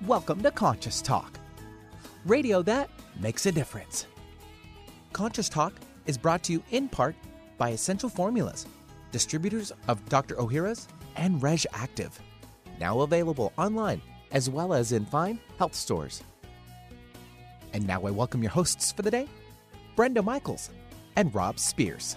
Welcome to Conscious Talk, radio that makes a difference. Conscious Talk is brought to you in part by Essential Formulas, distributors of Dr. Ohhira's and Reg Active, now available online as well as in fine health stores. And now I welcome your hosts for the day, Brenda Michaels and Rob Spears.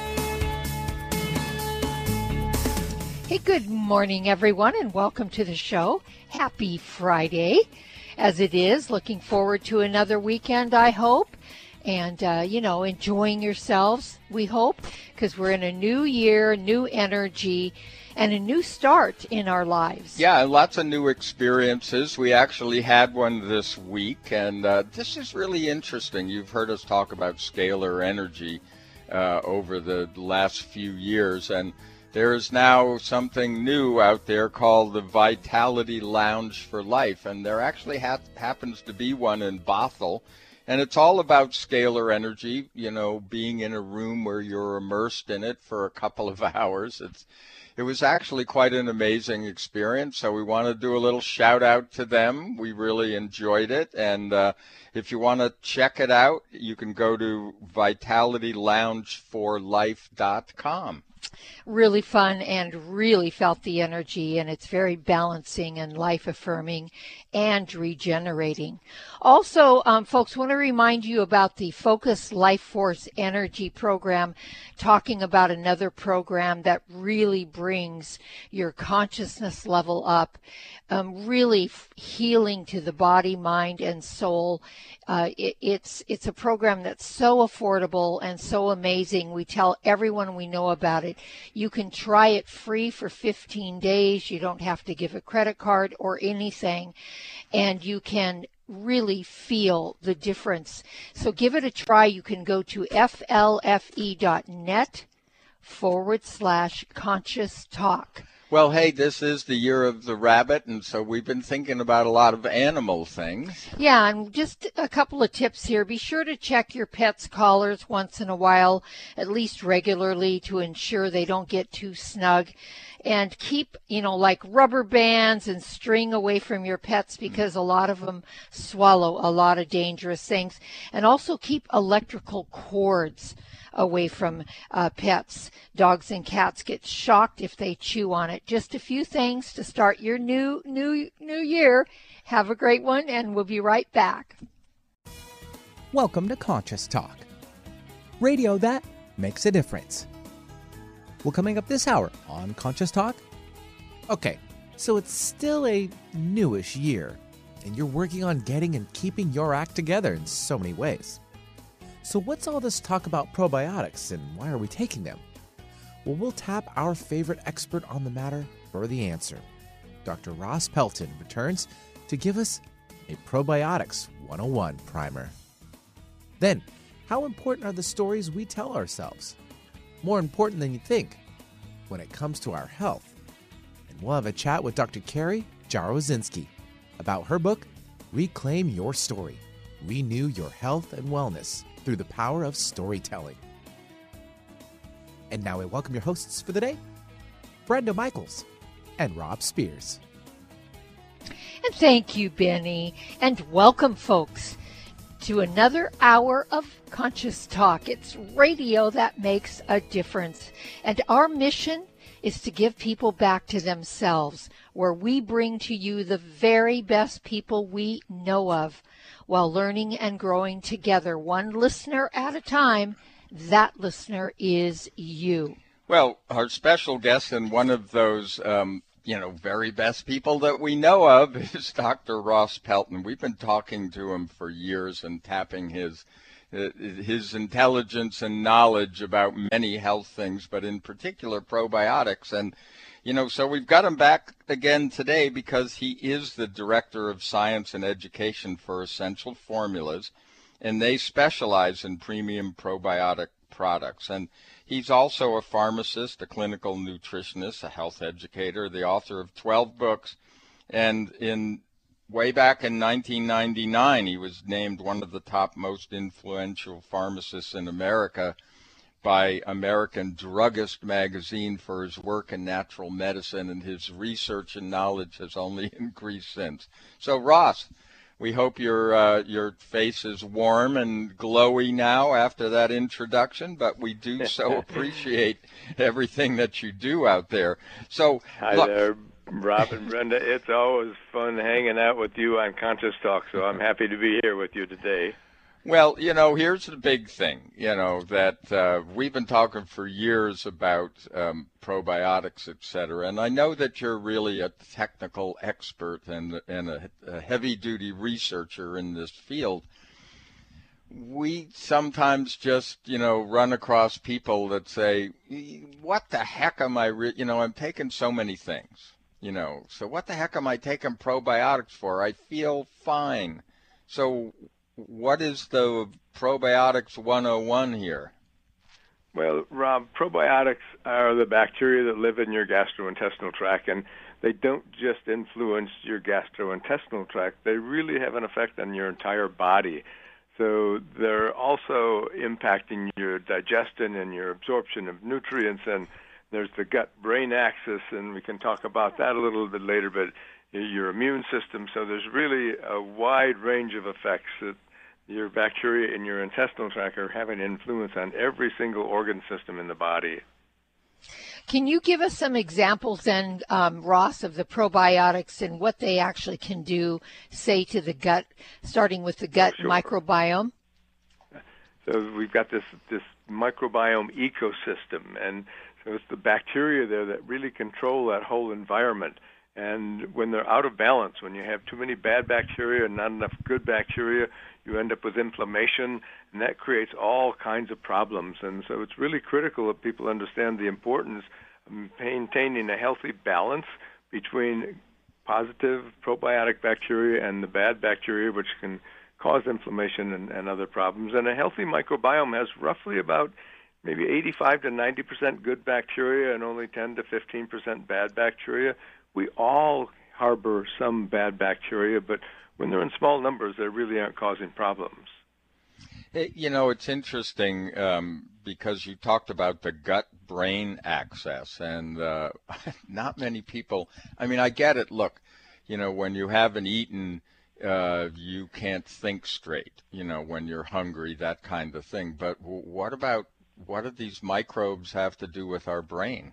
Hey, good morning, everyone, and welcome to the show. Happy Friday, as it is. Looking forward to another weekend, I hope. And, enjoying yourselves, we hope, because we're in a new year, new energy, and a new start in our lives. Yeah, lots of new experiences. We actually had one this week, and this is really interesting. You've heard us talk about scalar energy over the last few years, and there is now something new out there called the Vitality Lounge for Life, and there actually happens to be one in Bothell, and it's all about scalar energy, being in a room where you're immersed in it for a couple of hours. It was actually quite an amazing experience, so we want to do a little shout out to them. We really enjoyed it, and if you want to check it out, you can go to vitalityloungeforlife.com. Really fun and really felt the energy, and it's very balancing and life-affirming and regenerating. Also, folks, want to remind you about the Focus Life Force Energy program, talking about another program that really brings your consciousness level up, really healing to the body, mind, and soul. It's a program that's so affordable and so amazing. We tell everyone we know about it. You can try it free for 15 days. You don't have to give a credit card or anything, and you can really feel the difference. So give it a try. You can go to flfe.net/conscious talk. Well, hey, this is the year of the rabbit, and so we've been thinking about a lot of animal things. Yeah, and just a couple of tips here. Be sure to check your pet's collars once in a while, at least regularly, to ensure they don't get too snug. And keep, like rubber bands and string away from your pets, because a lot of them swallow a lot of dangerous things. And also keep electrical cords away from pets. Dogs and cats get shocked if they chew on it. Just a few things to start your new year. Have a great one, and we'll be right back. Welcome to Conscious Talk, radio that makes a difference. Well, coming up this hour on Conscious Talk. Okay, so it's still a newish year, and you're working on getting and keeping your act together in so many ways. So what's all this talk about probiotics, and why are we taking them? Well, we'll tap our favorite expert on the matter for the answer. Dr. Ross Pelton returns to give us a Probiotics 101 primer. Then, how important are the stories we tell ourselves? More important than you think when it comes to our health. And we'll have a chat with Dr. Carrie Jaroszynski about her book, Reclaim Your Story, Renew Your Health and Wellness through the Power of Storytelling. And now I welcome your hosts for the day, Brenda Michaels and Rob Spears. And thank you, Benny, and welcome, folks, to another hour of Conscious Talk. It's radio that makes a difference. And our mission is to give people back to themselves, where we bring to you the very best people we know of, while learning and growing together, one listener at a time. That listener is you. Well, our special guest and one of those very best people that we know of is Dr. Ross Pelton. We've been talking to him for years and tapping his intelligence and knowledge about many health things, but in particular probiotics. And, so we've got him back again today because he is the Director of Science and Education for Essential Formulas, and they specialize in premium probiotic products. And he's also a pharmacist, a clinical nutritionist, a health educator, the author of 12 books. And way back in 1999, he was named one of the top most influential pharmacists in America by American Druggist magazine for his work in natural medicine, and his research and knowledge has only increased since. So, Ross, we hope your face is warm and glowy now after that introduction, but we do so appreciate everything that you do out there. So, Hi there, Rob and Brenda. It's always fun hanging out with you on Conscious Talk, so I'm happy to be here with you today. Well, here's the big thing, that we've been talking for years about probiotics, et cetera, and I know that you're really a technical expert and a heavy-duty researcher in this field. We sometimes just, run across people that say, what the heck am I'm taking so many things, so what the heck am I taking probiotics for? I feel fine. So what is the probiotics 101 here? Well, Rob, probiotics are the bacteria that live in your gastrointestinal tract, and they don't just influence your gastrointestinal tract. They really have an effect on your entire body. So they're also impacting your digestion and your absorption of nutrients, and there's the gut-brain axis, and we can talk about that a little bit later, but your immune system. So there's really a wide range of effects that your bacteria in your intestinal tract are having influence on every single organ system in the body. Can you give us some examples then, Ross, of the probiotics and what they actually can do, say, to the gut, starting with the gut microbiome? So we've got this microbiome ecosystem, and so it's the bacteria there that really control that whole environment. And when they're out of balance, when you have too many bad bacteria and not enough good bacteria, you end up with inflammation, and that creates all kinds of problems. And so it's really critical that people understand the importance of maintaining a healthy balance between positive probiotic bacteria and the bad bacteria, which can cause inflammation and other problems. And a healthy microbiome has roughly about maybe 85 to 90% good bacteria and only 10 to 15% bad bacteria. We all harbor some bad bacteria, but when they're in small numbers, they really aren't causing problems. It's interesting because you talked about the gut-brain axis, and not many people, I get it. Look, when you haven't eaten, you can't think straight, when you're hungry, that kind of thing. But what do these microbes have to do with our brain?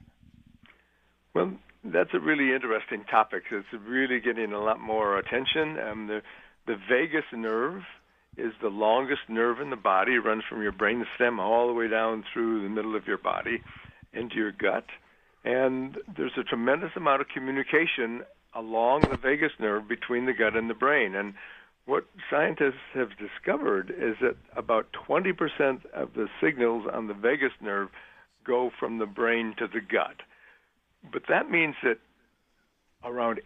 Well, that's a really interesting topic. It's really getting a lot more attention. The vagus nerve is the longest nerve in the body. It runs from your brain stem all the way down through the middle of your body into your gut. And there's a tremendous amount of communication along the vagus nerve between the gut and the brain. And what scientists have discovered is that about 20% of the signals on the vagus nerve go from the brain to the gut. But that means that around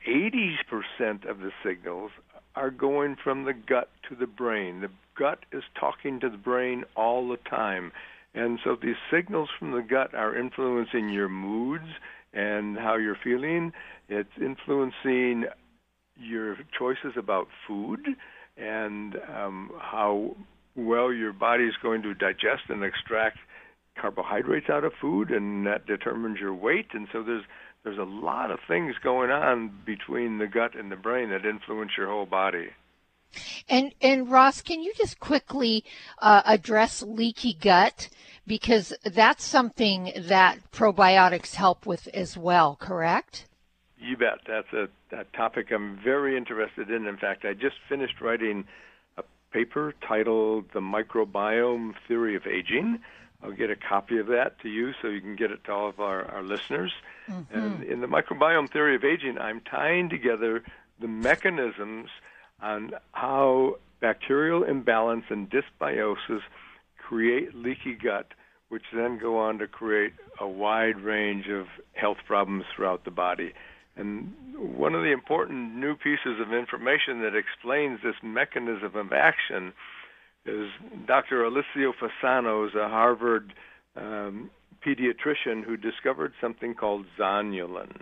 80% of the signals are going from the gut to the brain. The gut is talking to the brain all the time. And so these signals from the gut are influencing your moods and how you're feeling. It's influencing your choices about food and how well your body is going to digest and extract carbohydrates out of food, and that determines your weight. And so there's a lot of things going on between the gut and the brain that influence your whole body. And Ross, can you just quickly address leaky gut? Because that's something that probiotics help with as well, correct? You bet. That's a topic I'm very interested in. In fact, I just finished writing a paper titled The Microbiome Theory of Aging. I'll get a copy of that to you so you can get it to all of our listeners. Mm-hmm. And in the Microbiome Theory of Aging, I'm tying together the mechanisms on how bacterial imbalance and dysbiosis create leaky gut, which then go on to create a wide range of health problems throughout the body. And one of the important new pieces of information that explains this mechanism of action is Dr. Alessio Fasano is a Harvard pediatrician who discovered something called zonulin.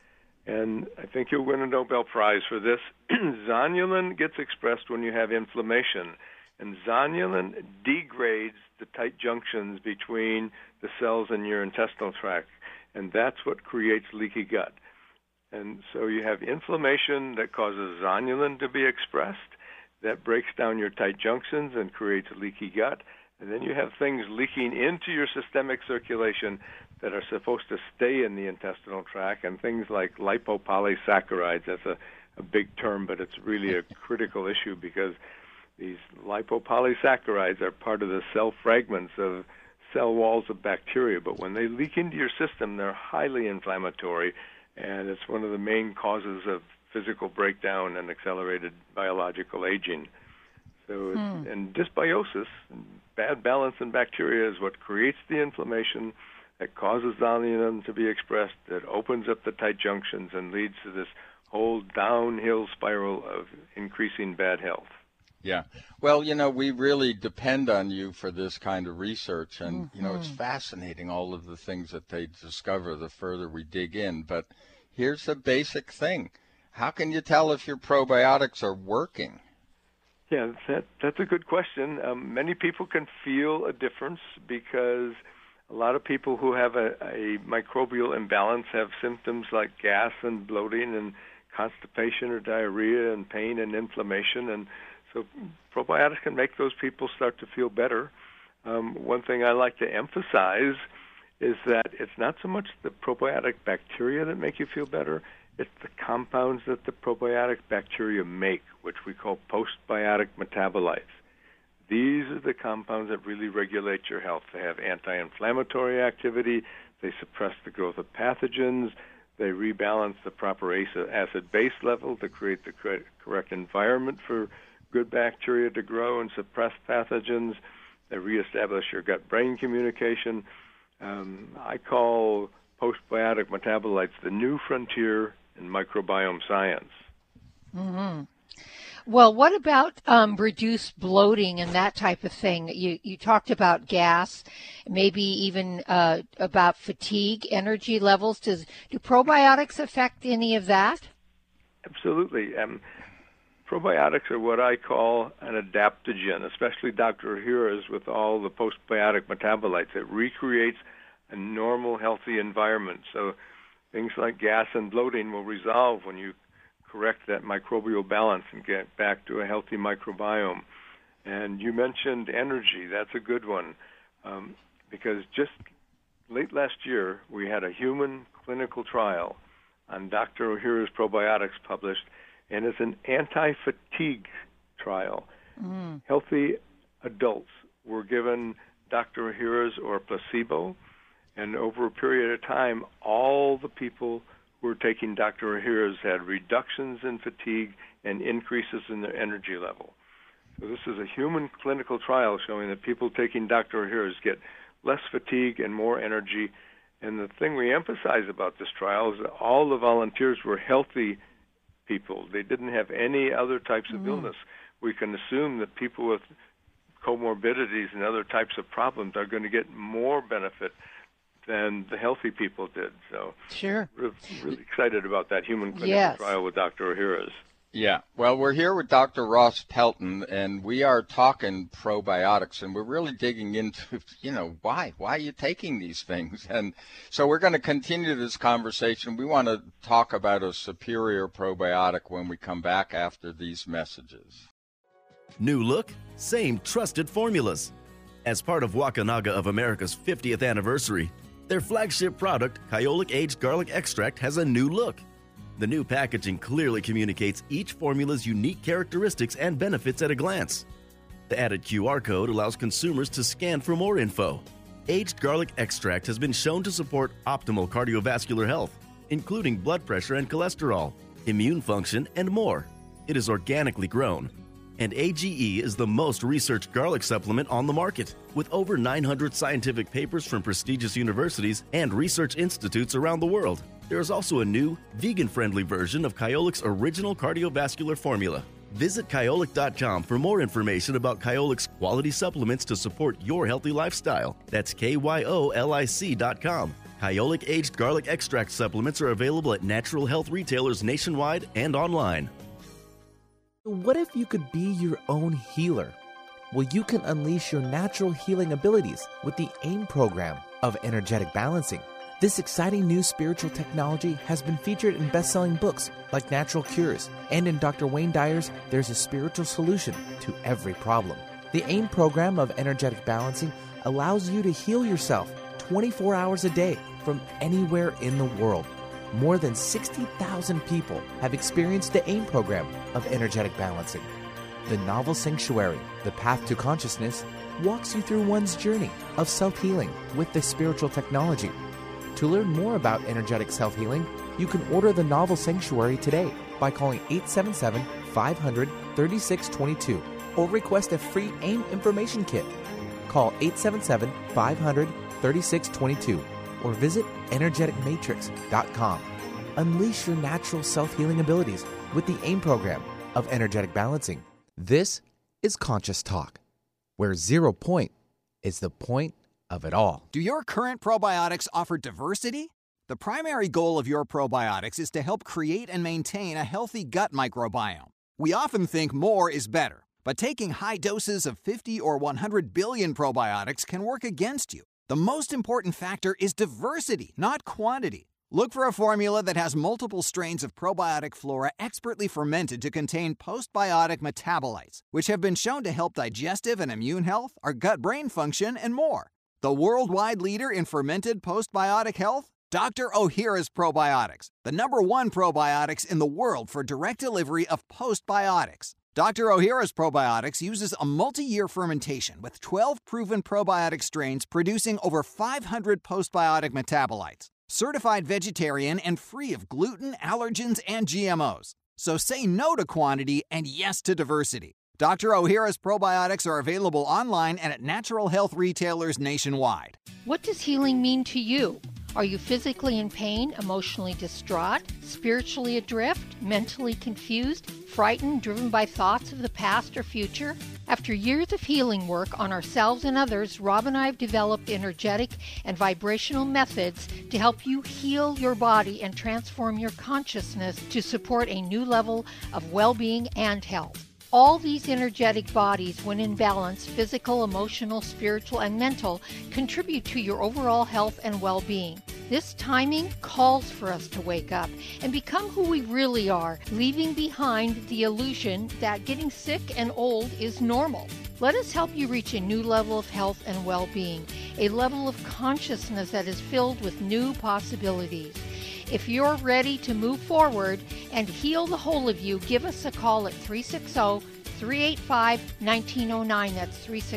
And I think you'll win a Nobel Prize for this. Zonulin gets expressed when you have inflammation. And zonulin degrades the tight junctions between the cells in your intestinal tract, and that's what creates leaky gut. And so you have inflammation that causes zonulin to be expressed, that breaks down your tight junctions and creates leaky gut. And then you have things leaking into your systemic circulation that are supposed to stay in the intestinal tract, and things like lipopolysaccharides. That's a big term, but it's really a critical issue because these lipopolysaccharides are part of the cell fragments of cell walls of bacteria. But when they leak into your system, they're highly inflammatory, and it's one of the main causes of physical breakdown and accelerated biological aging. So, and dysbiosis, bad balance in bacteria, is what creates the inflammation that causes zonulin to be expressed, that opens up the tight junctions and leads to this whole downhill spiral of increasing bad health. Yeah. Well, we really depend on you for this kind of research, and, it's fascinating, all of the things that they discover the further we dig in. But here's the basic thing. How can you tell if your probiotics are working? Yeah, that's a good question. Many people can feel a difference because a lot of people who have a microbial imbalance have symptoms like gas and bloating and constipation or diarrhea and pain and inflammation. And so probiotics can make those people start to feel better. One thing I like to emphasize is that it's not so much the probiotic bacteria that make you feel better, it's the compounds that the probiotic bacteria make, which we call postbiotic metabolites. These are the compounds that really regulate your health. They have anti-inflammatory activity, they suppress the growth of pathogens, they rebalance the proper acid-base level to create the correct environment for good bacteria to grow and suppress pathogens. They reestablish your gut-brain communication. I call postbiotic metabolites the new frontier in microbiome science. Mm-hmm. Well, what about reduced bloating and that type of thing? You talked about gas, maybe even about fatigue, energy levels. Do probiotics affect any of that? Absolutely. Probiotics are what I call an adaptogen, especially Dr. Ohhira's with all the postbiotic metabolites. It recreates a normal, healthy environment. So things like gas and bloating will resolve when you correct that microbial balance and get back to a healthy microbiome. And you mentioned energy. That's a good one because just late last year we had a human clinical trial on Dr. Ohhira's probiotics published, and it's an anti-fatigue trial. Healthy adults were given Dr. Ohhira's or placebo, and over a period of time, all the people who were taking Dr. Ohhira's had reductions in fatigue and increases in their energy level. So this is a human clinical trial showing that people taking Dr. Ohhira's get less fatigue and more energy. And the thing we emphasize about this trial is that all the volunteers were healthy people. They didn't have any other types of illness. We can assume that people with comorbidities and other types of problems are going to get more benefit than the healthy people did. So sure, we're really excited about that human clinical trial with Dr. Ohhira's. Yeah, well, we're here with Dr. Ross Pelton, and we are talking probiotics, and we're really digging into, why are you taking these things? And so we're going to continue this conversation. We want to talk about a superior probiotic when we come back after these messages. New look, same trusted formulas. As part of Wakunaga of America's 50th anniversary, their flagship product, Kyolic Aged Garlic Extract, has a new look. The new packaging clearly communicates each formula's unique characteristics and benefits at a glance. The added QR code allows consumers to scan for more info. Aged Garlic Extract has been shown to support optimal cardiovascular health, including blood pressure and cholesterol, immune function, and more. It is organically grown. And AGE is the most researched garlic supplement on the market, with over 900 scientific papers from prestigious universities and research institutes around the world. There is also a new, vegan-friendly version of Kyolic's original cardiovascular formula. Visit Kyolic.com for more information about Kyolic's quality supplements to support your healthy lifestyle. That's KYOLIC.com. Kyolic Aged Garlic Extract supplements are available at natural health retailers nationwide and online. What if you could be your own healer? Well, you can unleash your natural healing abilities with the AIM program of energetic balancing. This exciting new spiritual technology has been featured in best-selling books like Natural Cures, and in Dr. Wayne Dyer's There's a Spiritual Solution to Every Problem. The AIM program of energetic balancing allows you to heal yourself 24 hours a day from anywhere in the world. More than 60,000 people have experienced the AIM program of energetic balancing. The novel Sanctuary, The Path to Consciousness, walks you through one's journey of self-healing with the spiritual technology. To learn more about energetic self-healing, you can order the novel Sanctuary today by calling 877-500-3622 or request a free AIM information kit. Call 877-500-3622 or visit energeticmatrix.com. Unleash your natural self-healing abilities with the AIM program of energetic balancing. This is Conscious Talk, where 0 point is the point of it all. Do your current probiotics offer diversity? The primary goal of your probiotics is to help create and maintain a healthy gut microbiome. We often think more is better, but taking high doses of 50 or 100 billion probiotics can work against you. The most important factor is diversity, not quantity. Look for a formula that has multiple strains of probiotic flora expertly fermented to contain postbiotic metabolites, which have been shown to help digestive and immune health, our gut-brain function, and more. The worldwide leader in fermented postbiotic health? Dr. Ohhira's Probiotics, the #1 probiotics in the world for direct delivery of postbiotics. Dr. Ohhira's Probiotics uses a multi-year fermentation with 12 proven probiotic strains producing over 500 postbiotic metabolites. Certified vegetarian and free of gluten, allergens, and GMOs. So say no to quantity and yes to diversity. Dr. Ohhira's Probiotics are available online and at natural health retailers nationwide. What does healing mean to you? Are you physically in pain, emotionally distraught, spiritually adrift, mentally confused, frightened, driven by thoughts of the past or future? After years of healing work on ourselves and others, Rob and I have developed energetic and vibrational methods to help you heal your body and transform your consciousness to support a new level of well-being and health. All these energetic bodies, when in balance, physical, emotional, spiritual, and mental, contribute to your overall health and well-being. This timing calls for us to wake up and become who we really are, leaving behind the illusion that getting sick and old is normal. Let us help you reach a new level of health and well-being, a level of consciousness that is filled with new possibilities. If you're ready to move forward and heal the whole of you, give us a call at 360-385-1909. That's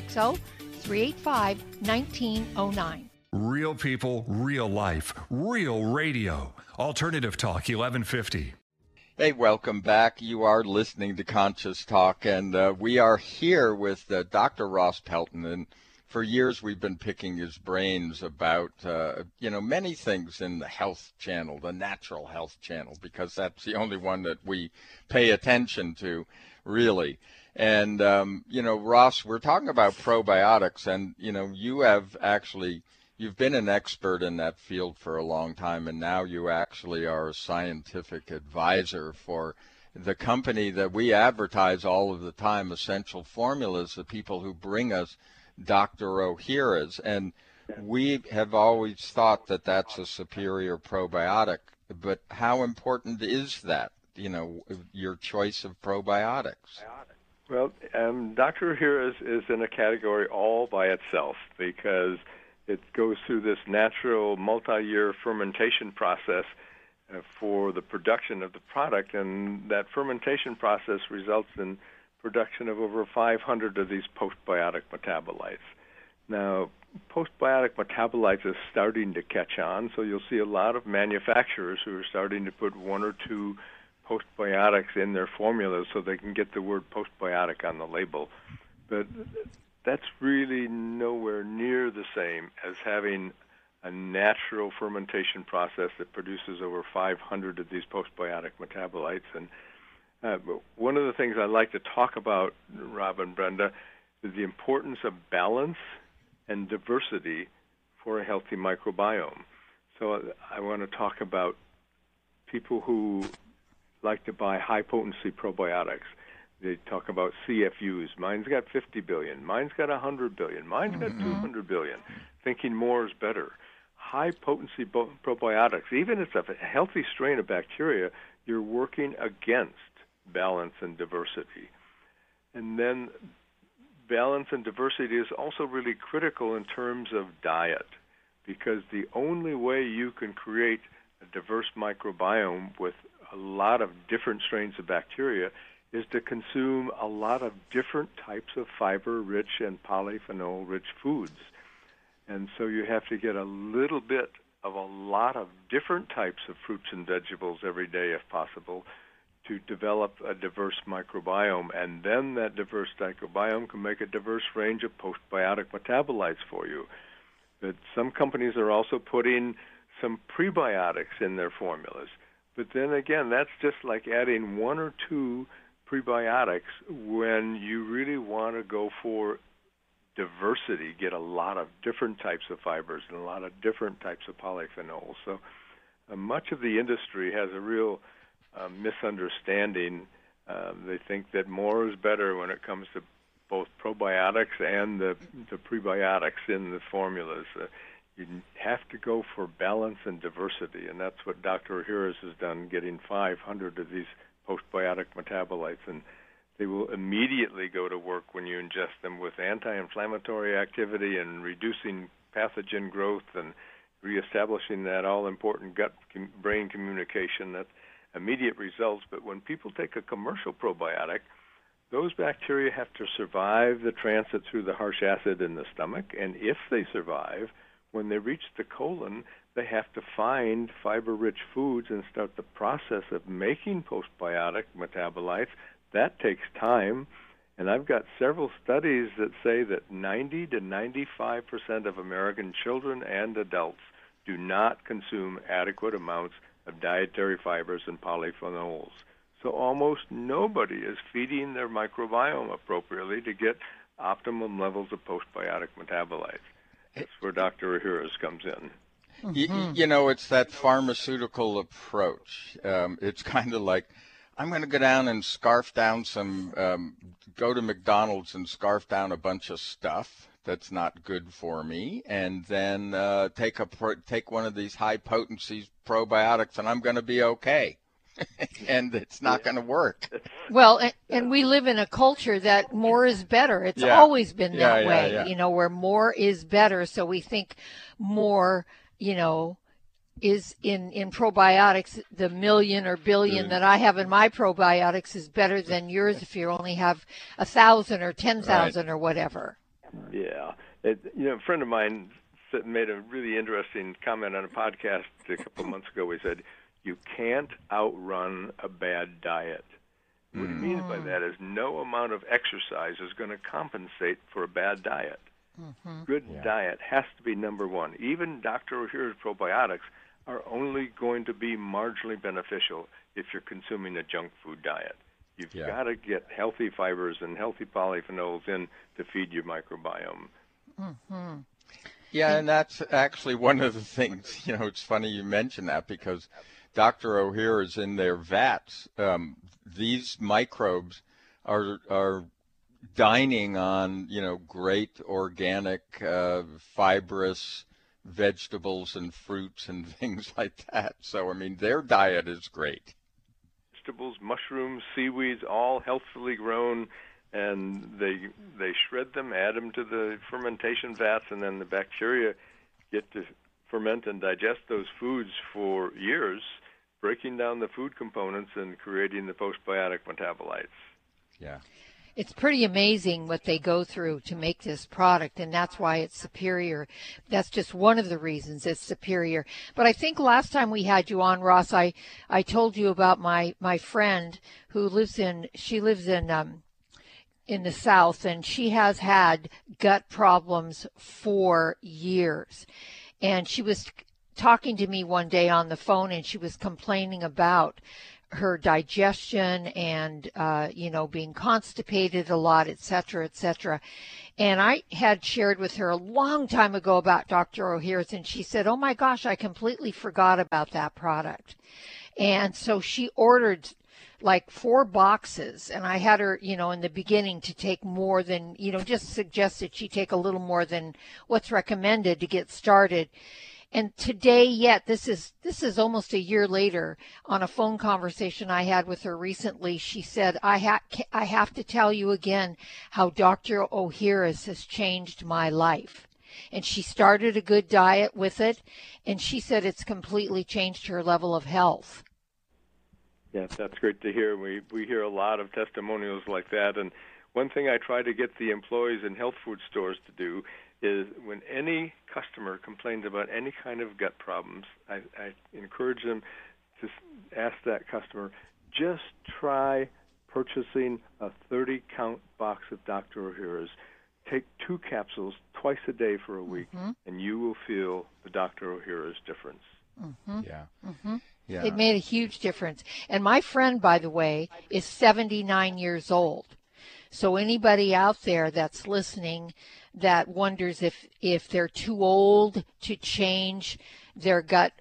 360-385-1909. Real people, real life, real radio. Alternative Talk 1150. Hey, welcome back. You are listening to Conscious Talk, and we are here with Dr. Ross Pelton. And for years, we've been picking his brains about, many things in the health channel, the natural health channel, because that's the only one that we pay attention to, really. And, Ross, we're talking about probiotics, and, you've been an expert in that field for a long time, and now you actually are a scientific advisor for the company that we advertise all of the time, Essential Formulas, the people who bring us Dr. Ohhira's, and we have always thought that that's a superior probiotic. But how important is that, your choice of probiotics? Well, Dr. Ohhira's is in a category all by itself because it goes through this natural multi-year fermentation process for the production of the product, and that fermentation process results in production of over 500 of these postbiotic metabolites. Now, postbiotic metabolites are starting to catch on, so you'll see a lot of manufacturers who are starting to put 1 or 2 postbiotics in their formulas so they can get the word postbiotic on the label. But that's really nowhere near the same as having a natural fermentation process that produces over 500 of these postbiotic metabolites. And one of the things I like to talk about, Rob and Brenda, is the importance of balance and diversity for a healthy microbiome. So I want to talk about people who like to buy high-potency probiotics. They talk about CFUs. Mine's got 50 billion. Mine's got 100 billion. Mine's got 200 billion. Thinking more is better. High-potency probiotics, even if it's a healthy strain of bacteria, you're working against balance and diversity. And then balance and diversity is also really critical in terms of diet, because the only way you can create a diverse microbiome with a lot of different strains of bacteria is to consume a lot of different types of fiber-rich and polyphenol-rich foods. And so you have to get a little bit of a lot of different types of fruits and vegetables every day if possible to develop a diverse microbiome. And then that diverse microbiome can make a diverse range of postbiotic metabolites for you. But some companies are also putting some prebiotics in their formulas. But then again, that's just like adding one or two prebiotics when you really want to go for diversity, get a lot of different types of fibers and a lot of different types of polyphenols. So much of the industry has a real misunderstanding. They think that more is better when it comes to both probiotics and the prebiotics in the formulas. You have to go for balance and diversity, and that's what Dr. Ohhira's has done, getting 500 of these postbiotic metabolites, and they will immediately go to work when you ingest them with anti-inflammatory activity and reducing pathogen growth and reestablishing that all-important gut-brain communication. That's immediate results. But when people take a commercial probiotic, those bacteria have to survive the transit through the harsh acid in the stomach, and if they survive, when they reach the colon, they have to find fiber-rich foods and start the process of making postbiotic metabolites. That takes time, and I've got several studies that say that 90 to 95% of American children and adults do not consume adequate amounts of dietary fibers and polyphenols. So almost nobody is feeding their microbiome appropriately to get optimum levels of postbiotic metabolites. That's where Dr. Ohhira's comes in. You know, it's that pharmaceutical approach. It's kind of like, I'm going to go down and scarf down go to McDonald's and scarf down a bunch of stuff that's not good for me, and then take one of these high potency probiotics, and I'm going to be okay. And it's not going to work. Well, and we live in a culture that more is better. It's always been that way, you know, where more is better. So we think more, you know, is in probiotics, the million or billion that I have in my probiotics is better than yours if you only have 1,000 or 10,000 or whatever. Yeah. You know, a friend of mine made a really interesting comment on a podcast a couple of months ago. He said, you can't outrun a bad diet. What he means by that is no amount of exercise is going to compensate for a bad diet. Good diet has to be number one. Even Dr. Ohhira's probiotics are only going to be marginally beneficial if you're consuming a junk food diet. You've got to get healthy fibers and healthy polyphenols in to feed your microbiome. Yeah, and that's actually one of the things, you know, it's funny you mention that because Dr. Ohhira's in their vats. These microbes are dining on, you know, great organic, fibrous vegetables and fruits and things like that. So, I mean, their diet is great. Vegetables, mushrooms, seaweeds, all healthfully grown, and they shred them, add them to the fermentation vats, and then the bacteria get to ferment and digest those foods for years, breaking down the food components and creating the postbiotic metabolites. Yeah. It's pretty amazing what they go through to make this product, and that's why it's superior. That's just one of the reasons it's superior. But I think last time we had you on, Ross, I told you about my friend who lives in the South, and she has had gut problems for years. And she was talking to me one day on the phone, and she was complaining about her digestion and, being constipated a lot, et cetera, et cetera. And I had shared with her a long time ago about Dr. Ohhira's, and she said, oh my gosh, I completely forgot about that product. And so she ordered like 4 boxes, and I had her, in the beginning to take more than, just suggested she take a little more than what's recommended to get started. And today, yet, this is almost a year later, on a phone conversation I had with her recently, she said, I have to tell you again how Dr. Ohhira's has changed my life. And she started a good diet with it, and she said it's completely changed her level of health. Yes, that's great to hear. We hear a lot of testimonials like that. And one thing I try to get the employees in health food stores to do is when any customer complains about any kind of gut problems, I encourage them to ask that customer, just try purchasing a 30-count box of Dr. Ohhira's. Take 2 capsules twice a day for a week, and you will feel the Dr. Ohhira's difference. Yeah. Yeah. It made a huge difference. And my friend, by the way, is 79 years old. So anybody out there that's listening that wonders if they're too old to change their gut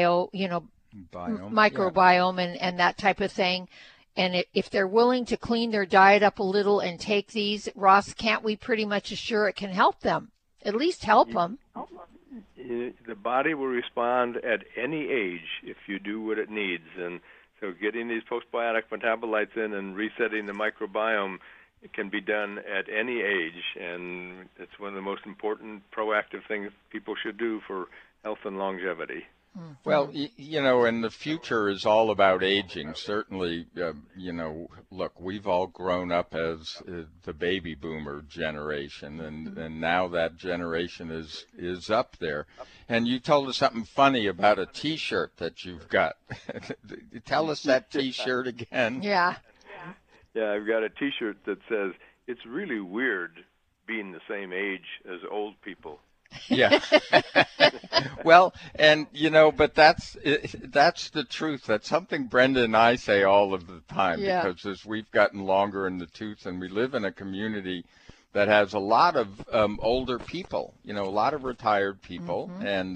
microbiome and that type of thing, and if they're willing to clean their diet up a little and take these, Ross, can't we pretty much assure it can help them? At least help them. The body will respond at any age if you do what it needs. And so getting these postbiotic metabolites in and resetting the microbiome, it can be done at any age, and it's one of the most important proactive things people should do for health and longevity. Well, and the future is all about aging. Certainly, look, we've all grown up as the baby boomer generation, and now that generation is up there. And you told us something funny about a T-shirt that you've got. Tell us that T-shirt again. Yeah. Yeah, I've got a T-shirt that says, "It's really weird being the same age as old people." Yeah. Well, and but that's the truth. That's something Brenda and I say all of the time, because as we've gotten longer in the tooth, and we live in a community that has a lot of older people, a lot of retired people,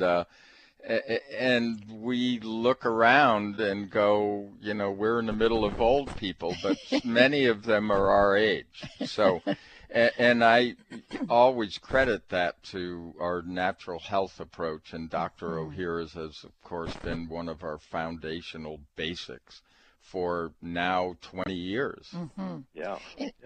and we look around and go, we're in the middle of old people, but many of them are our age. So, and I always credit that to our natural health approach, and Dr. Ohhira's has, of course, been one of our foundational basics for now 20 years. Yeah.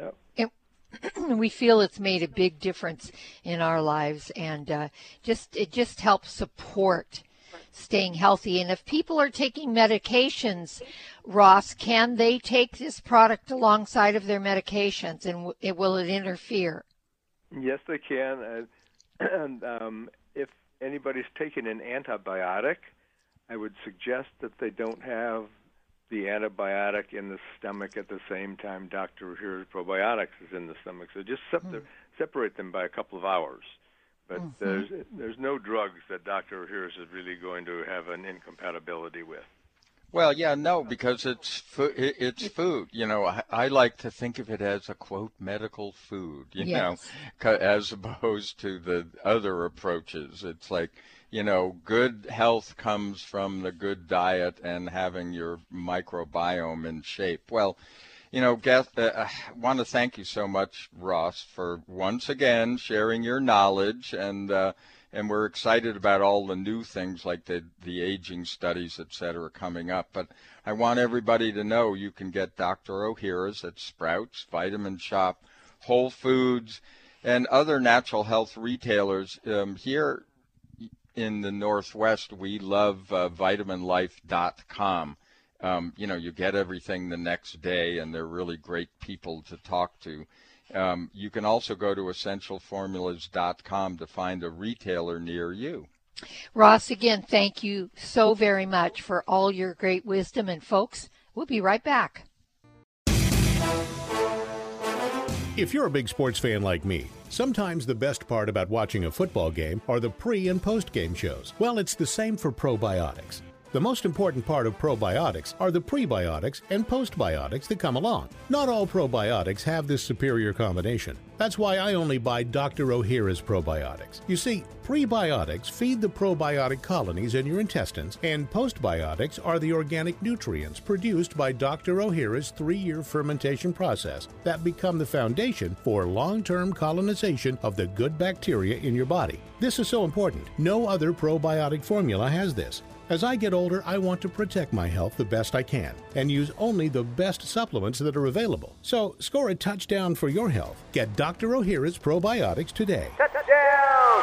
We feel it's made a big difference in our lives, and it just helps support staying healthy. And if people are taking medications, Ross, can they take this product alongside of their medications, and will it interfere? Yes, they can. And if anybody's taking an antibiotic, I would suggest that they don't have the antibiotic in the stomach at the same time Dr. Ohhira's probiotics is in the stomach. So just separate them by a couple of hours. But there's no drugs that Dr. Ohhira's is really going to have an incompatibility with. Well, yeah, no, because it's food. I like to think of it as a, quote, medical food, as opposed to the other approaches. It's like, good health comes from the good diet and having your microbiome in shape. Well, I want to thank you so much, Ross, for once again sharing your knowledge, and we're excited about all the new things like the aging studies, et cetera, coming up. But I want everybody to know you can get Dr. Ohhira's at Sprouts, Vitamin Shop, Whole Foods, and other natural health retailers. Here in the Northwest, we love VitaminLife.com. You get everything the next day, and they're really great people to talk to. You can also go to EssentialFormulas.com to find a retailer near you. Ross, again, thank you so very much for all your great wisdom. And folks, we'll be right back. If you're a big sports fan like me, sometimes the best part about watching a football game are the pre- and post-game shows. Well, it's the same for probiotics. The most important part of probiotics are the prebiotics and postbiotics that come along. Not all probiotics have this superior combination. That's why I only buy Dr. Ohhira's probiotics. You see, prebiotics feed the probiotic colonies in your intestines, and postbiotics are the organic nutrients produced by Dr. Ohhira's 3-year fermentation process that become the foundation for long-term colonization of the good bacteria in your body. This is so important. No other probiotic formula has this. As I get older, I want to protect my health the best I can and use only the best supplements that are available. So score a touchdown for your health. Get Dr. Ohhira's probiotics today. Touchdown!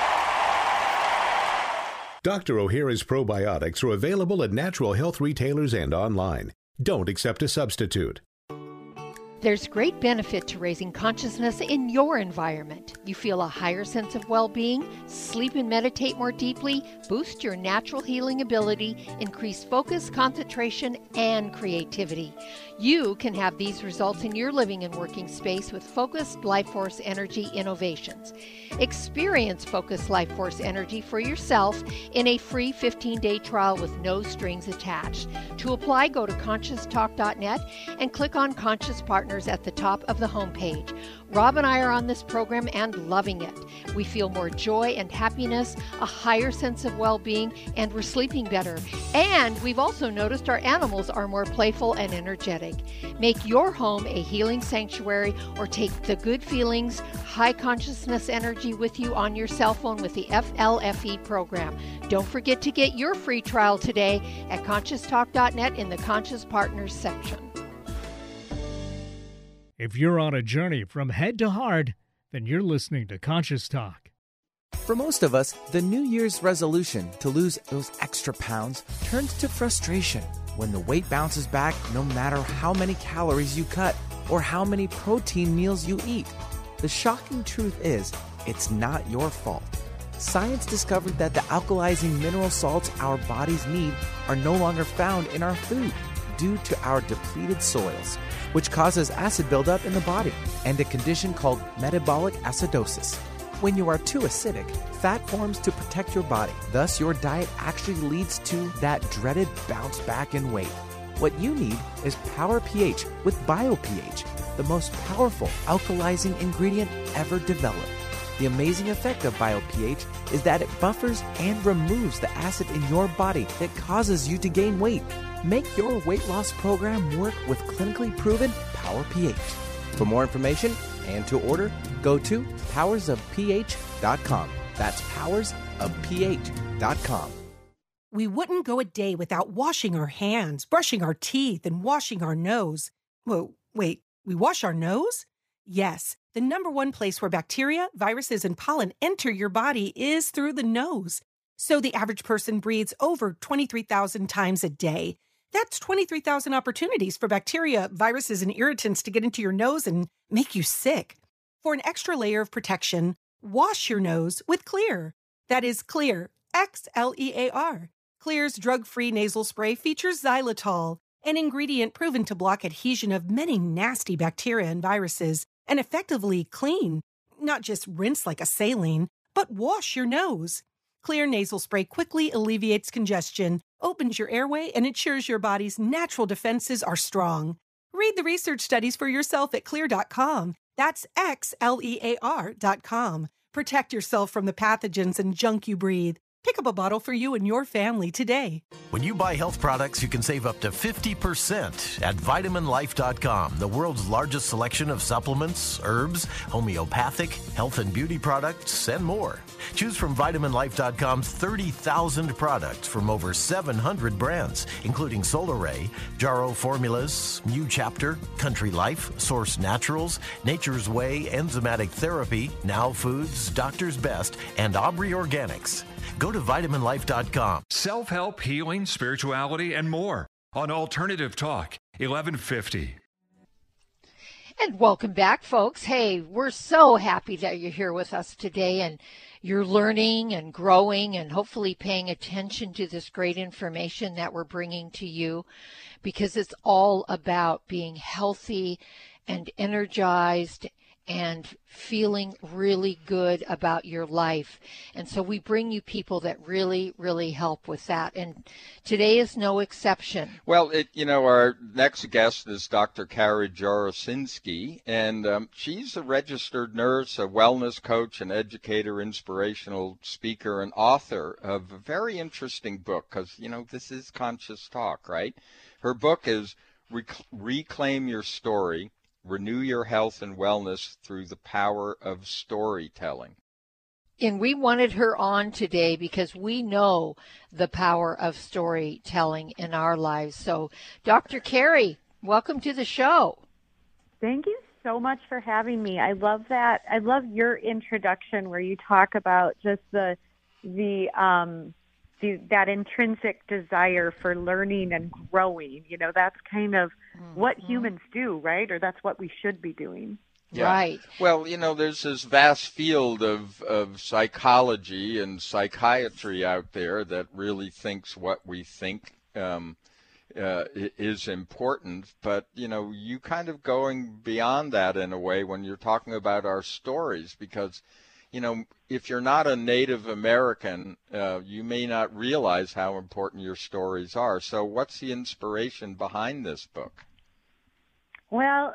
Dr. Ohhira's probiotics are available at natural health retailers and online. Don't accept a substitute. There's great benefit to raising consciousness in your environment. You feel a higher sense of well-being, sleep and meditate more deeply, boost your natural healing ability, increase focus, concentration, and creativity. You can have these results in your living and working space with Focused Life Force Energy Innovations. Experience Focused Life Force Energy for yourself in a free 15-day trial with no strings attached. To apply, go to ConsciousTalk.net and click on Conscious Partners at the top of the homepage. Rob and I are on this program and loving it. We feel more joy and happiness, a higher sense of well-being, and we're sleeping better. And we've also noticed our animals are more playful and energetic. Make your home a healing sanctuary or take the good feelings, high consciousness energy with you on your cell phone with the FLFE program. Don't forget to get your free trial today at ConsciousTalk.net in the Conscious Partners section. If you're on a journey from head to heart, then you're listening to Conscious Talk. For most of us, the New Year's resolution to lose those extra pounds turns to frustration when the weight bounces back no matter how many calories you cut or how many protein meals you eat. The shocking truth is, it's not your fault. Science discovered that the alkalizing mineral salts our bodies need are no longer found in our food due to our depleted soils, which causes acid buildup in the body and a condition called metabolic acidosis. When you are too acidic, fat forms to protect your body. Thus, your diet actually leads to that dreaded bounce back in weight. What you need is Power pH with BioPH, the most powerful alkalizing ingredient ever developed. The amazing effect of BioPH is that it buffers and removes the acid in your body that causes you to gain weight. Make your weight loss program work with clinically proven Power pH. For more information and to order, go to powersofph.com. That's powersofph.com. We wouldn't go a day without washing our hands, brushing our teeth, and washing our nose. Whoa, wait, we wash our nose? Yes, the number one place where bacteria, viruses, and pollen enter your body is through the nose. So the average person breathes over 23,000 times a day. That's 23,000 opportunities for bacteria, viruses, and irritants to get into your nose and make you sick. For an extra layer of protection, wash your nose with Xlear. That is Xlear, Xlear. Xlear's drug-free nasal spray features xylitol, an ingredient proven to block adhesion of many nasty bacteria and viruses, and effectively clean. Not just rinse like a saline, but wash your nose. Xlear nasal spray quickly alleviates congestion, opens your airway, and ensures your body's natural defenses are strong. Read the research studies for yourself at Xlear.com. That's Xlear.com. Protect yourself from the pathogens and junk you breathe. Pick up a bottle for you and your family today. When you buy health products, you can save up to 50% at VitaminLife.com, the world's largest selection of supplements, herbs, homeopathic, health and beauty products, and more. Choose from VitaminLife.com's 30,000 products from over 700 brands, including Solaray, Jarrow Formulas, New Chapter, Country Life, Source Naturals, Nature's Way, Enzymatic Therapy, Now Foods, Doctor's Best, and Aubrey Organics. Go to VitaminLife.com. Self-help, healing, spirituality, and more on Alternative Talk, 1150. And welcome back, folks. Hey, we're so happy that you're here with us today and you're learning and growing and hopefully paying attention to this great information that we're bringing to you, because it's all about being healthy and energized and feeling really good about your life. And so we bring you people that really, really help with that. And today is no exception. Well, our next guest is Dr. Carrie Jorosinski, and she's a registered nurse, a wellness coach, an educator, inspirational speaker, and author of a very interesting book because, this is Conscious Talk, right? Her book is Reclaim Your Story, Renew Your Health and Wellness Through the Power of Storytelling. And we wanted her on today because we know the power of storytelling in our lives. So, Dr. Carrie, welcome to the show. Thank you so much for having me. I love that. I love your introduction where you talk about just that intrinsic desire for learning and growing. That's kind of what humans do, right? Or that's what we should be doing. Yeah. Right. Well, there's this vast field of psychology and psychiatry out there that really thinks what we think is important. But, you kind of going beyond that in a way when you're talking about our stories because, if you're not a Native American, you may not realize how important your stories are. So what's the inspiration behind this book? Well,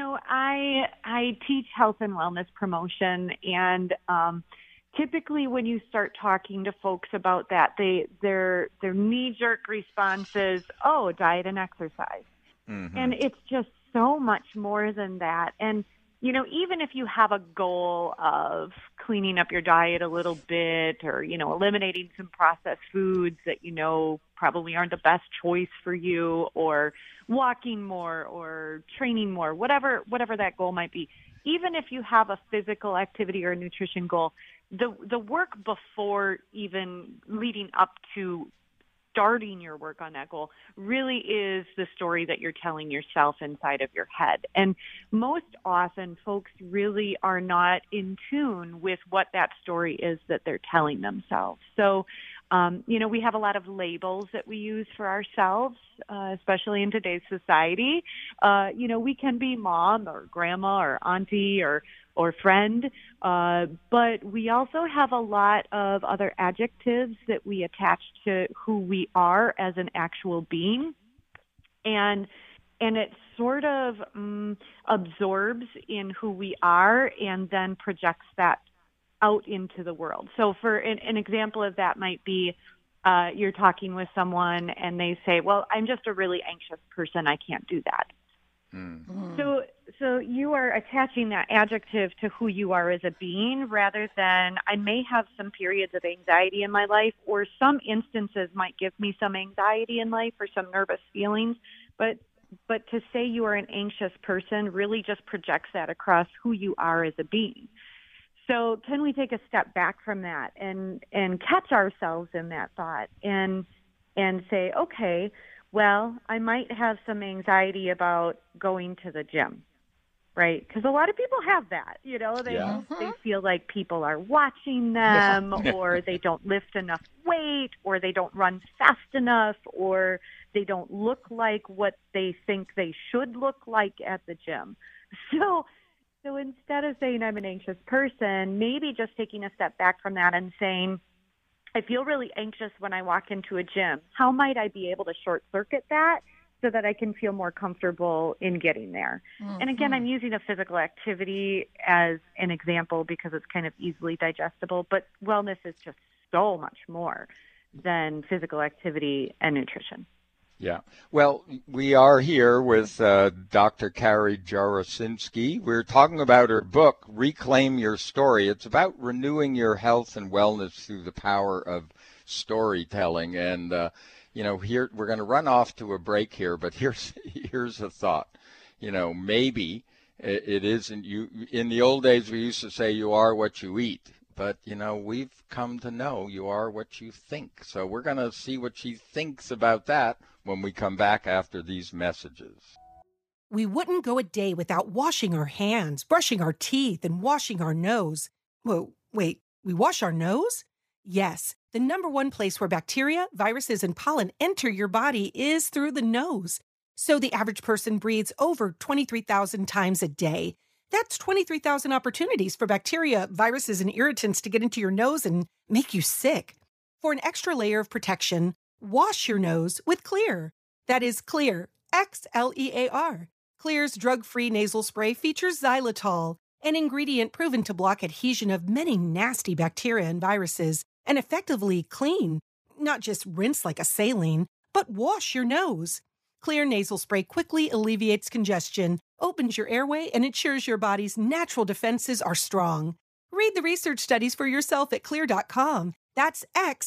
I teach health and wellness promotion, and typically when you start talking to folks about that, their knee-jerk response is, oh, diet and exercise. Mm-hmm. And it's just so much more than that. And even if you have a goal of cleaning up your diet a little bit or, eliminating some processed foods that probably aren't the best choice for you, or walking more or training more, whatever that goal might be, even if you have a physical activity or a nutrition goal, the work before even leading up to starting your work on that goal really is the story that you're telling yourself inside of your head. And most often folks really are not in tune with what that story is that they're telling themselves. So, we have a lot of labels that we use for ourselves, especially in today's society. We can be mom or grandma or auntie or friend, but we also have a lot of other adjectives that we attach to who we are as an actual being, and it sort of absorbs in who we are and then projects that out into the world. So for an example of that might be you're talking with someone and they say, well, I'm just a really anxious person. I can't do that. Mm. So you are attaching that adjective to who you are as a being rather than I may have some periods of anxiety in my life, or some instances might give me some anxiety in life or some nervous feelings. But to say you are an anxious person really just projects that across who you are as a being. So can we take a step back from that and catch ourselves in that thought and say, okay, well, I might have some anxiety about going to the gym, right? Because a lot of people have that, they feel like people are watching them or they don't lift enough weight or they don't run fast enough or they don't look like what they think they should look like at the gym. So instead of saying I'm an anxious person, maybe just taking a step back from that and saying, I feel really anxious when I walk into a gym. How might I be able to short circuit that so that I can feel more comfortable in getting there? Mm-hmm. And again, I'm using a physical activity as an example because it's kind of easily digestible, but wellness is just so much more than physical activity and nutrition. Yeah. Well, we are here with Dr. Carrie Jorosinski. We're talking about her book, Reclaim Your Story. It's about renewing your health and wellness through the power of storytelling. And, here we're going to run off to a break here, but here's a thought. Maybe it isn't you. In the old days, we used to say you are what you eat. But, we've come to know you are what you think. So we're going to see what she thinks about that when we come back after these messages. We wouldn't go a day without washing our hands, brushing our teeth, and washing our nose. Whoa, wait, we wash our nose? Yes, the number one place where bacteria, viruses, and pollen enter your body is through the nose. So the average person breathes over 23,000 times a day. That's 23,000 opportunities for bacteria, viruses, and irritants to get into your nose and make you sick. For an extra layer of protection, wash your nose with Xlear. That is Xlear, Xlear. Xlear's drug-free nasal spray features xylitol, an ingredient proven to block adhesion of many nasty bacteria and viruses and effectively clean. Not just rinse like a saline, but wash your nose. Xlear nasal spray quickly alleviates congestion, opens your airway, and ensures your body's natural defenses are strong. Read the research studies for yourself at Xlear.com. That's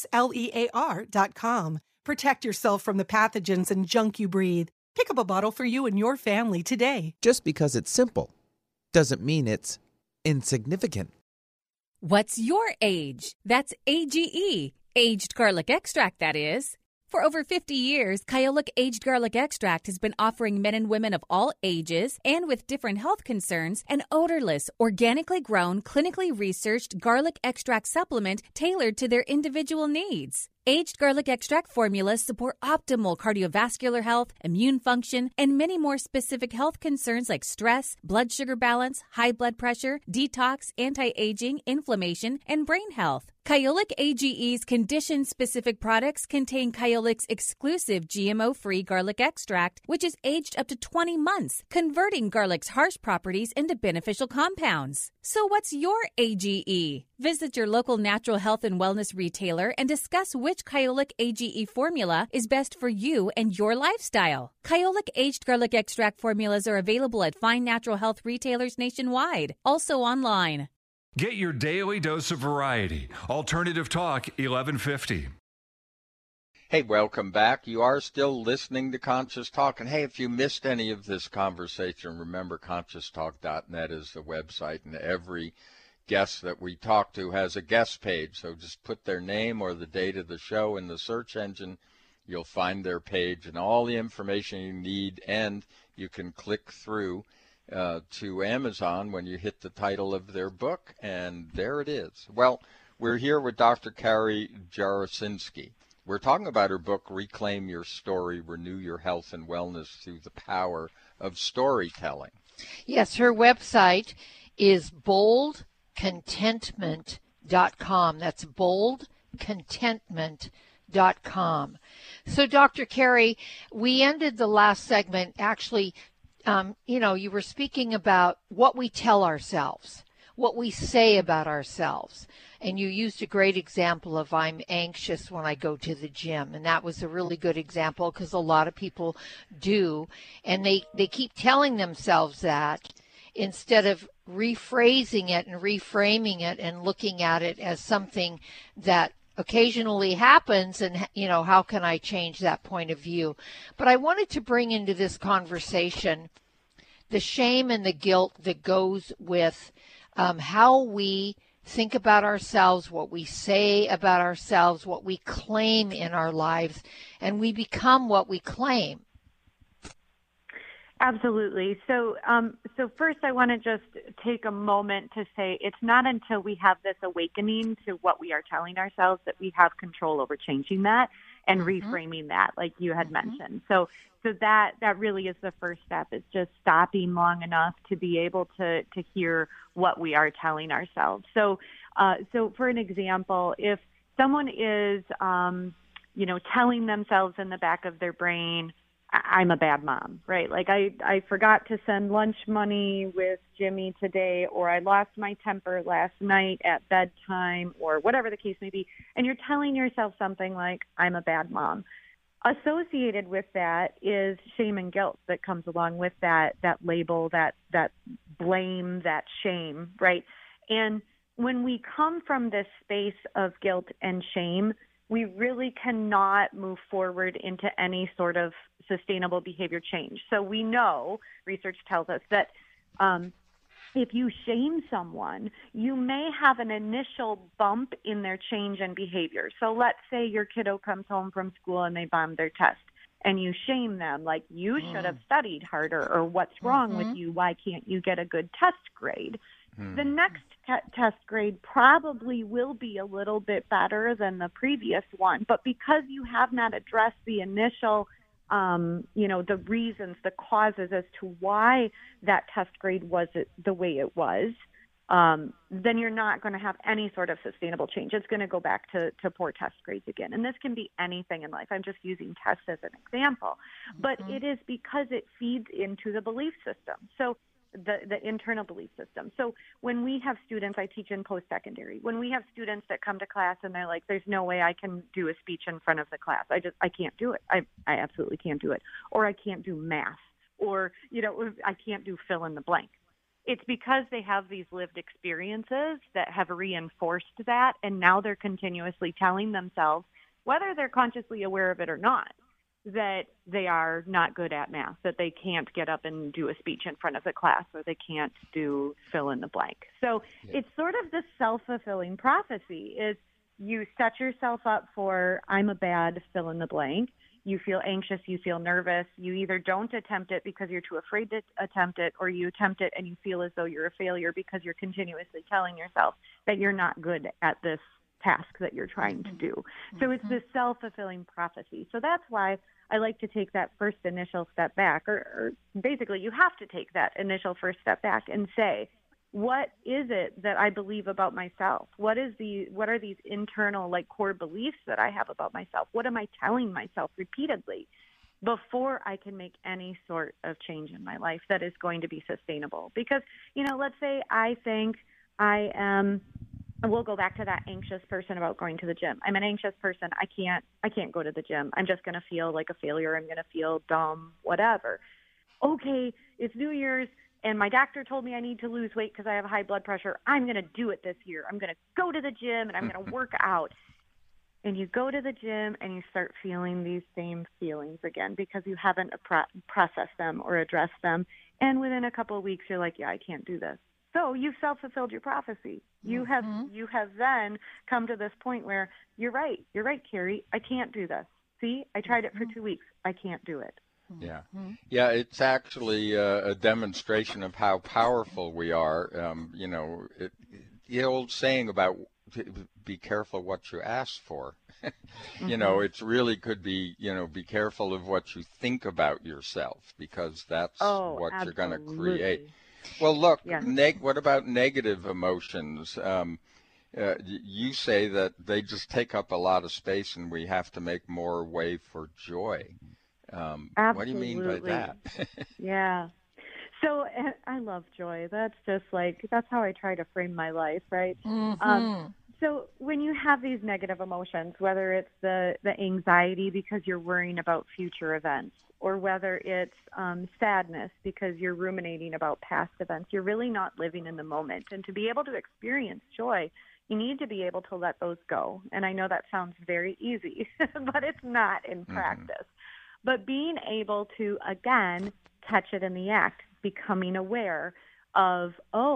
Xlear.com. Protect yourself from the pathogens and junk you breathe. Pick up a bottle for you and your family today. Just because it's simple doesn't mean it's insignificant. What's your age? That's AGE. Aged garlic extract, that is. For over 50 years, Kyolic Aged Garlic Extract has been offering men and women of all ages and with different health concerns an odorless, organically grown, clinically researched garlic extract supplement tailored to their individual needs. Aged garlic extract formulas support optimal cardiovascular health, immune function, and many more specific health concerns like stress, blood sugar balance, high blood pressure, detox, anti-aging, inflammation, and brain health. Kyolic AGE's condition-specific products contain Kyolic's exclusive GMO-free garlic extract, which is aged up to 20 months, converting garlic's harsh properties into beneficial compounds. So what's your AGE? Visit your local natural health and wellness retailer and discuss which Kyolic AGE formula is best for you and your lifestyle. Kyolic Aged Garlic Extract formulas are available at fine natural health retailers nationwide, also online. Get your daily dose of variety. Alternative Talk 1150. Hey, welcome back. You are still listening to Conscious Talk. And hey, if you missed any of this conversation, remember ConsciousTalk.net is the website, and every guest that we talk to has a guest page. So just put their name or the date of the show in the search engine. You'll find their page and all the information you need, and you can click through to Amazon when you hit the title of their book, and there it is. Well, we're here with Dr. Carrie Jarosinski. We're talking about her book, Reclaim Your Story, Renew Your Health and Wellness Through the Power of Storytelling. Yes, her website is boldcontentment.com. That's boldcontentment.com. So, Dr. Carrie, we ended the last segment actually, you were speaking about what we tell ourselves, what we say about ourselves. And you used a great example of I'm anxious when I go to the gym. And that was a really good example because a lot of people do. And they keep telling themselves that instead of rephrasing it and reframing it and looking at it as something that occasionally happens and, how can I change that point of view? But I wanted to bring into this conversation the shame and the guilt that goes with how we think about ourselves, what we say about ourselves, what we claim in our lives, and we become what we claim. Absolutely. So first I want to just take a moment to say it's not until we have this awakening to what we are telling ourselves that we have control over changing that and reframing that, like you had mentioned. So that really is the first step, is just stopping long enough to be able to hear what we are telling ourselves. So for an example, if someone is, telling themselves in the back of their brain, I'm a bad mom, right? Like I forgot to send lunch money with Jimmy today, or I lost my temper last night at bedtime, or whatever the case may be. And you're telling yourself something like, I'm a bad mom. Associated with that is shame and guilt that comes along with that label, that blame, that shame, right? And when we come from this space of guilt and shame, we really cannot move forward into any sort of sustainable behavior change. So we know, research tells us that if you shame someone, you may have an initial bump in their change and behavior. So let's say your kiddo comes home from school and they bombed their test, and you shame them, like you should have studied harder, or what's wrong with you? Why can't you get a good test grade? The next test grade probably will be a little bit better than the previous one, but because you have not addressed the initial the reasons, the causes as to why that test grade was the way it was, then you're not going to have any sort of sustainable change. It's going to go back to poor test grades again. And this can be anything in life. I'm just using tests as an example. But it is because it feeds into the belief system. So the internal belief system. So when we have students, I teach in post-secondary, when we have students that come to class and they're like, there's no way I can do a speech in front of the class. I can't do it. I absolutely can't do it. Or I can't do math. Or, I can't do fill in the blank. It's because they have these lived experiences that have reinforced that, and now they're continuously telling themselves, whether they're consciously aware of it or not, that they are not good at math, that they can't get up and do a speech in front of the class, or they can't do fill in the blank. So it's sort of this self-fulfilling prophecy is you set yourself up for, I'm a bad fill in the blank. You feel anxious, you feel nervous, you either don't attempt it because you're too afraid to attempt it, or you attempt it and you feel as though you're a failure because you're continuously telling yourself that you're not good at this task that you're trying to do. So it's this self-fulfilling prophecy. So that's why I like to take that first initial step back, or basically you have to take that initial first step back and say, what is it that I believe about myself? What are these internal core beliefs that I have about myself? What am I telling myself repeatedly before I can make any sort of change in my life that is going to be sustainable? Because, let's say I think I am, we'll go back to that anxious person about going to the gym. I'm an anxious person. I can't go to the gym. I'm just going to feel like a failure. I'm going to feel dumb, whatever. Okay, it's New Year's, and my doctor told me I need to lose weight because I have high blood pressure. I'm going to do it this year. I'm going to go to the gym, and I'm going to work out. And you go to the gym, and you start feeling these same feelings again because you haven't processed them or addressed them. And within a couple of weeks, you're like, yeah, I can't do this. So you've self-fulfilled your prophecy. You have then come to this point where you're right, Carrie, I can't do this. See, I tried it for 2 weeks. I can't do it. Yeah, it's actually a demonstration of how powerful we are. The old saying about be careful what you ask for. It really could be, be careful of what you think about yourself, because that's what absolutely. You're going to create. Well, look, what about negative emotions? You say that they just take up a lot of space and we have to make more way for joy. What do you mean by that? Yeah. So I love joy. That's just that's how I try to frame my life, right? So when you have these negative emotions, whether it's the anxiety because you're worrying about future events, or whether it's sadness because you're ruminating about past events, you're really not living in the moment. And to be able to experience joy, you need to be able to let those go. And I know that sounds very easy, but it's not in practice. But being able to, again, catch it in the act, becoming aware of,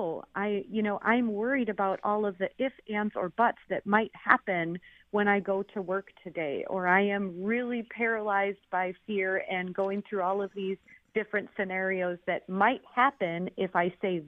I'm worried about all of the ifs, ands, or buts that might happen when I go to work today, or I am really paralyzed by fear and going through all of these different scenarios that might happen if I say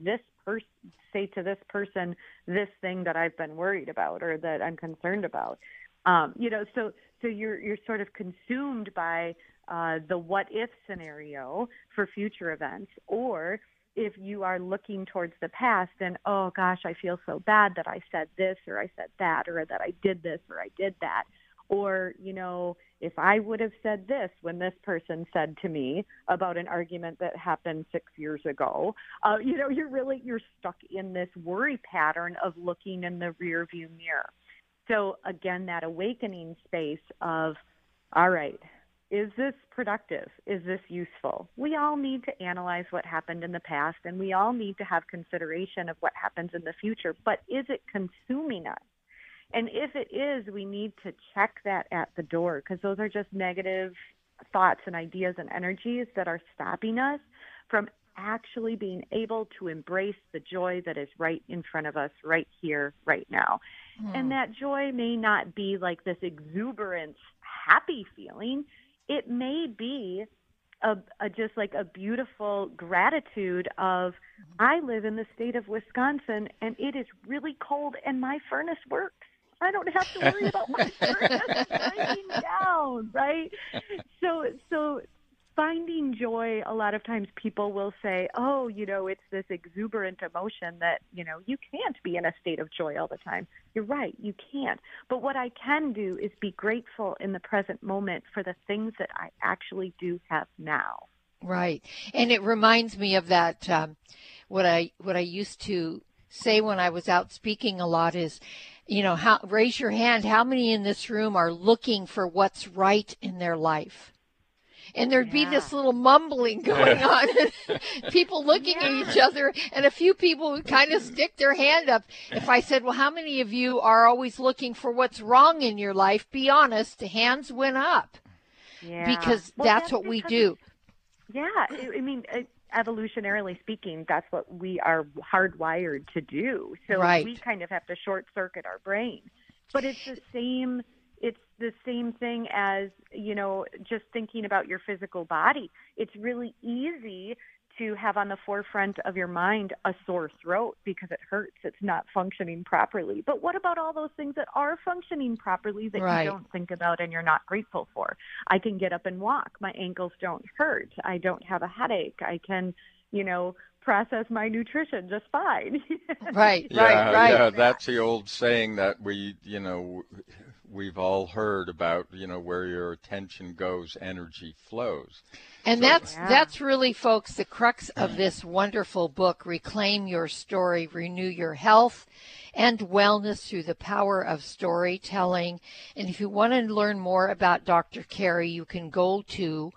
to this person this thing that I've been worried about or that I'm concerned about. So you're sort of consumed by the what if scenario for future events, or if you are looking towards the past and, oh gosh, I feel so bad that I said this or I said that, or that I did this or I did that. Or, if I would have said this when this person said to me about an argument that happened 6 years ago, you're stuck in this worry pattern of looking in the rear view mirror. So again, that awakening space of, all right, is this productive? Is this useful? We all need to analyze what happened in the past, and we all need to have consideration of what happens in the future. But is it consuming us? And if it is, we need to check that at the door, because those are just negative thoughts and ideas and energies that are stopping us from actually being able to embrace the joy that is right in front of us right here, right now. And that joy may not be like this exuberant, happy feeling. It may be just like a beautiful gratitude of, I live in the state of Wisconsin and it is really cold and my furnace works. I don't have to worry about my furnace breaking down, right? So finding joy, a lot of times people will say, oh, it's this exuberant emotion that, you can't be in a state of joy all the time. You're right, you can't. But what I can do is be grateful in the present moment for the things that I actually do have now. Right. And it reminds me of that, what I used to say when I was out speaking a lot is, raise your hand. How many in this room are looking for what's right in their life? And there'd be this little mumbling going on, people looking at each other, and a few people would kind of stick their hand up. If I said, well, how many of you are always looking for what's wrong in your life? Be honest, the hands went up. Yeah. Because that's what we do. Yeah. I mean, evolutionarily speaking, that's what we are hardwired to do. So we kind of have to short circuit our brain. But it's the same thing as, just thinking about your physical body. It's really easy to have on the forefront of your mind a sore throat because it hurts. It's not functioning properly. But what about all those things that are functioning properly that you don't think about and you're not grateful for? I can get up and walk. My ankles don't hurt. I don't have a headache. I can, process my nutrition just fine. Right. Yeah, that's the old saying that we've all heard about, where your attention goes, energy flows. And that's really, folks, the crux of this wonderful book, Reclaim Your Story, Renew Your Health and Wellness Through the Power of Storytelling. And if you want to learn more about Dr. Carey, you can go to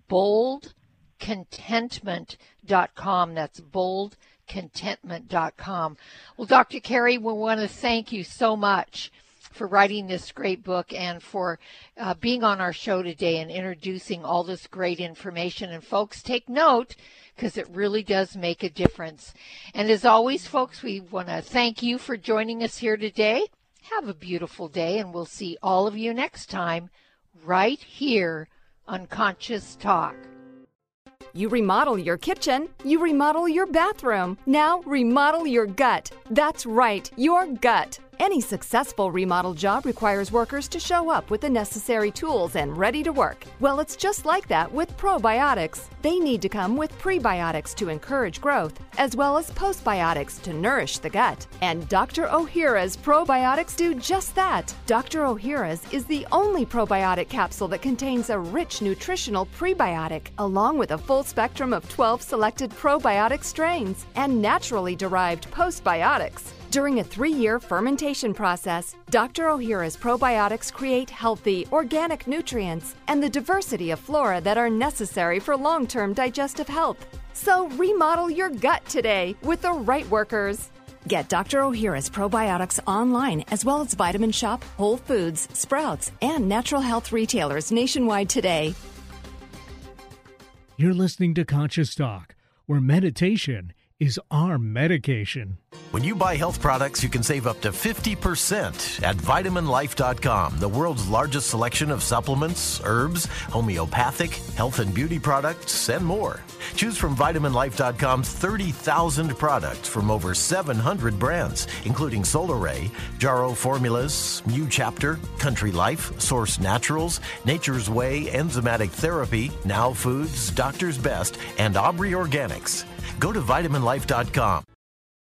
boldcontentment.com. That's boldcontentment.com. Well, Dr. Carey, we want to thank you so much for writing this great book and for being on our show today and introducing all this great information. And folks, take note because it really does make a difference. And as always, folks, we want to thank you for joining us here today. Have a beautiful day, and we'll see all of you next time right here on Conscious Talk. You remodel your kitchen, you remodel your bathroom. Now remodel your gut. That's right, your gut. Any successful remodel job requires workers to show up with the necessary tools and ready to work. Well, it's just like that with probiotics. They need to come with prebiotics to encourage growth, as well as postbiotics to nourish the gut. And Dr. Ohhira's probiotics do just that. Dr. Ohhira's is the only probiotic capsule that contains a rich nutritional prebiotic, along with a full spectrum of 12 selected probiotic strains and naturally derived postbiotics. During a 3-year fermentation process, Dr. Ohhira's probiotics create healthy, organic nutrients and the diversity of flora that are necessary for long-term digestive health. So remodel your gut today with the right workers. Get Dr. Ohhira's probiotics online, as well as Vitamin Shop, Whole Foods, Sprouts, and natural health retailers nationwide today. You're listening to Conscious Talk, where meditation is our medication. When you buy health products, you can save up to 50% at VitaminLife.com, the world's largest selection of supplements, herbs, homeopathic, health and beauty products, and more. Choose from VitaminLife.com's 30,000 products from over 700 brands, including Solaray, Jarrow Formulas, New Chapter, Country Life, Source Naturals, Nature's Way, Enzymatic Therapy, Now Foods, Doctor's Best, and Aubrey Organics. Go to VitaminLife.com.